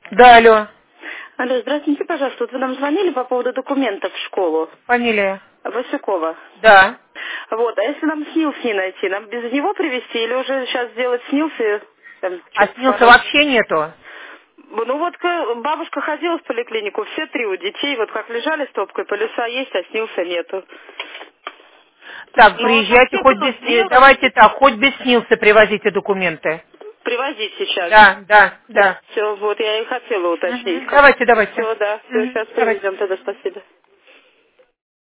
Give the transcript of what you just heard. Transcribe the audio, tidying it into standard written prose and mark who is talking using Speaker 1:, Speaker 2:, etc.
Speaker 1: Да, алло.
Speaker 2: Алло, здравствуйте, пожалуйста. Вот вы нам звонили по поводу документов в школу.
Speaker 1: Фамилия?
Speaker 2: Васюкова.
Speaker 1: Да.
Speaker 2: Вот, а если нам СНИЛС не найти, нам без него привезти или уже сейчас сделать СНИЛС и там
Speaker 1: А
Speaker 2: что-то
Speaker 1: снился
Speaker 2: по-разному?
Speaker 1: вообще нету?
Speaker 2: Ну вот бабушка ходила в поликлинику, все три у детей, вот как лежали стопкой, полюса есть, а СНИЛСа нету.
Speaker 1: Так,
Speaker 2: Ну вот
Speaker 1: приезжайте,
Speaker 2: вообще
Speaker 1: хоть
Speaker 2: было
Speaker 1: без...
Speaker 2: сделать,
Speaker 1: Давайте так, хоть без снился привозите документы.
Speaker 2: привозить сейчас.
Speaker 1: Да, да, да.
Speaker 2: Все, вот я и хотела уточнить.
Speaker 1: Мгм. Давайте, давайте.
Speaker 2: Все, да, все,
Speaker 1: Мгм.
Speaker 2: сейчас
Speaker 1: Давайте.
Speaker 2: привезем тогда, спасибо.